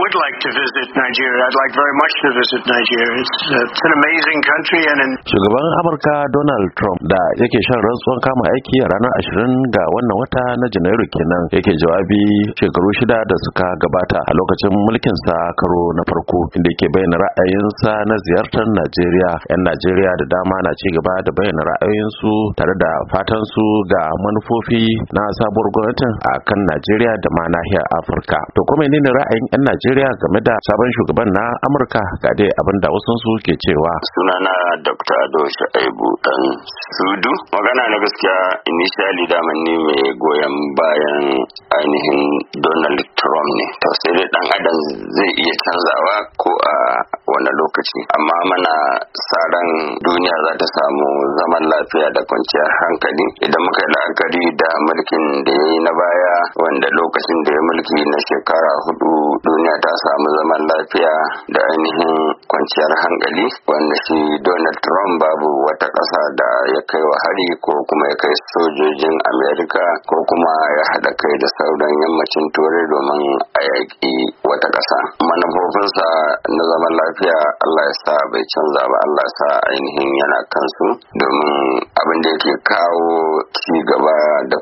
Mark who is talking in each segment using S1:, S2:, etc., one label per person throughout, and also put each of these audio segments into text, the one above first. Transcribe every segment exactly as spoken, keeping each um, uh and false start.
S1: would like to visit Nigeria. I'd like very much to visit Nigeria. It's, uh, it's an amazing country and an...
S2: Shugaban Amurka Donald Trump da yake shan rantsuwan kama aiki a ranar ashirin ga wannan wata na Janairu kenan yake jawabi shekaru shida da suka gabata a lokacin mulkin sa karo na farko inda yake bayyana ra'ayinsa na ziyartar Najeriya. 'Yan Najeriya da dama na ci gaba da bayyana ra'ayoyinsu tare da fatan su ga manufofi na sabuwar gwamnatin a kan Najeriya da ma nahiyar Afirka. To kuma menene ra'ayin 'yan Najeriya game da sabon shugaban na Amurka? Ga dai abinda wasu su ke cewa.
S3: Sunana Doctor Ado Shaibu dan Sudu. Magana na gaskiya initially daman ni mai goyon bayan ainihin Donald Trump ne. To sai dai dan adam zai iya canzawa ko a wani lokaci. Amma mana saran duniya za ta samu zaman lafiya da kwanciyar hankali idan muka yi la'akari da mulkin da ya yi na baya, wanda lokacin da ya mulki na shekara hudu duniya ta samu zaman lafiya da ainihin kwanciyar hankali, wanda shi Donald Trump babu wata ƙasa da ya kai wa hari ko kuma ya kai sojojin Amerika ko kuma ya haɗa kai da sauran yammacin turai domin a yaƙi wata ƙasa. Manufofinsa na zaman lafiya Allah ya sa bai canza ba, Allah ya sa ainihin yana kansu, domin abin da yake kawo ci gaba da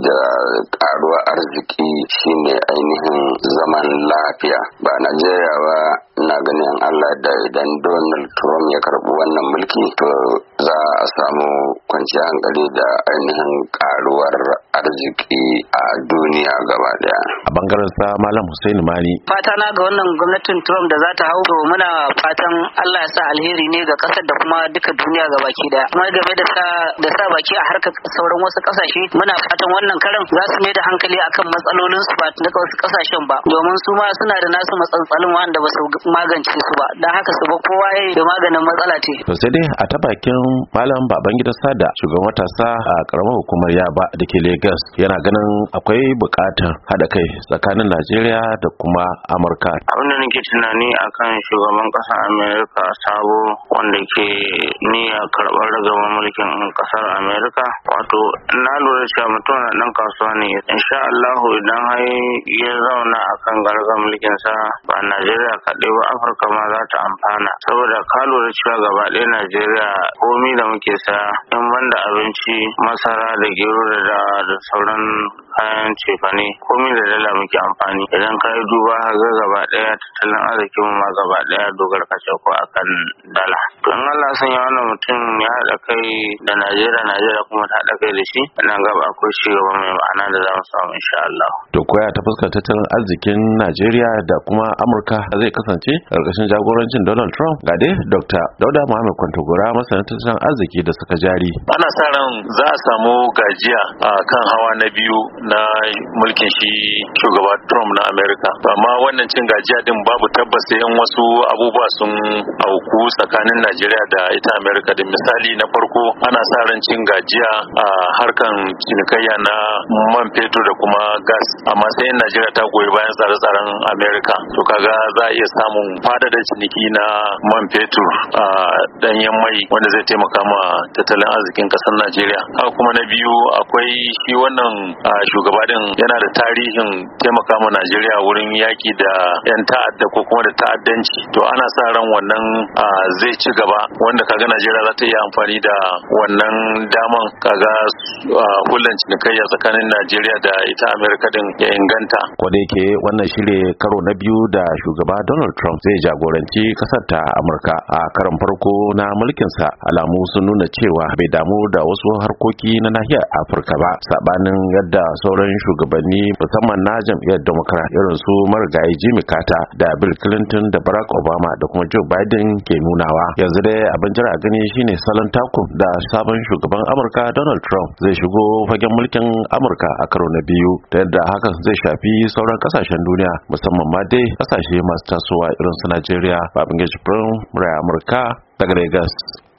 S3: ƙaruwa arziki shine ainihin zaman lafiya. Ba Najeriya ba, ina ganin Allah da idan Donald Trump ya karbi wannan mulki to za a samu kwanciyar hankali da ainihin karuwar arziki a duniya gaba daya.
S2: A bangaren sa Malam Hussein Mani.
S4: Fata na ga wannan gwamnatin Trump da za ta hau, to muna fatan Allah ya sa alheri ne ga kasar da kuma duka duniya ga baki daya. Kuma game da sa da sa baki a harkar sauran wasu kasashe, muna fatan wannan karan za su mai da hankali akan matsalolin su ba na wasu kasashen ba, domin su ma suna da nasu matsalolin wanda ba su magance su ba, dan haka su ba kowa yayi da maganin matsala ce.
S2: To sai dai a ta bakin Malam Babangida Sada, shugaban matasa a karamar hukumar Yaba da ke Lagos, yana ganin akwai buƙatar haɗa kai tsakanin Najeriya da kuma Amurka.
S5: Abin da nake tunani akan shugaban ƙasar Amerika sabo wanda ke niyya karɓar ragaban mulkin ƙasar Amerika, wato na lura cewa mutum na ɗan kasuwa ne. Insha Allahu idan har ya zauna akan gargar mulkin sa, ba Najeriya kaɗai ba Afirka ma za ta amfana, saboda ka lura cewa gaba ɗaya Najeriya komi da muke saya in banda abinci, masara da gero da da sauran kayan cefane, komi da dala muke amfani. Idan ka yi duba ga gaba ɗaya tattalin arzikin mu ma gaba ɗaya dogar kace ko akan dala. To in Allah san ya wannan mutum ya haɗa kai da Najeriya, Najeriya kuma ta haɗa kai da shi, ina gaba akwai ci gaba mai ma'ana da za mu samu insha Allah.
S2: To koya ta fuskar tattalin arzikin Najeriya da kuma Amurka zai kasance a ƙarƙashin jagorancin Donald Trump? Ga dai Doctor Dauda Muhammad Kwantogora, masanin tattalin arziki da suka jari.
S6: Ana sa ran za a samu gajiya a kan hawa na biyu na mulkin shi shugaba Trump na Amerika. Amma wannan cin gajiya din babu tabbas sai in wasu abubuwa sun auku tsakanin Najeriya da ita Amerika. Da misali na farko, ana sa ran cin gajiya a harkan cinikayya na man fetur da kuma gas, amma sai in Najeriya ta goyi bayan tsare-tsaren Amerika, to kaga za a iya samun fadada ciniki na man fetur a danyen mai wanda zai taimaka ma tattalin arzikin kasar Najeriya. Haka kuma na biyu, akwai shi wannan shugaba din yana da tarihin taimaka ma Najeriya wurin yaki da yan ta'adda ko kuma da ta'addanci. To ana sa ran wannan zai ci gaba, wanda kaga Najeriya za ta iya amfani da wannan daman, kaga hulɗar cinikayya tsakanin Najeriya da ita Amerika din ya inganta.
S2: Ko da yake wannan shirye karo na biyu da shugaba Donald Trump zai jagoranci kasar ta Amurka, a karon farko na mulkinsa alamu sun nuna cewa bai damu da wasu harkoki na nahiyar Afirka ba, sabanin yadda sauran shugabanni musamman na jam'iyyar Democrat irin su marigayi Jimmy Carter da Bill Clinton da Barack Obama da kuma Joe Biden ke nunawa. Yanzu dai abin jira a gani shine salon taku da sabon shugaban Amurka Donald Trump zai shigo fagen mulkin Amurka a karo na biyu, da yadda hakan zai shafi sauran kasashen duniya musamman ma dai kasashe masu tasowa irin su Najeriya. Babangida Jibrin, Murai Amurka daga Lagos.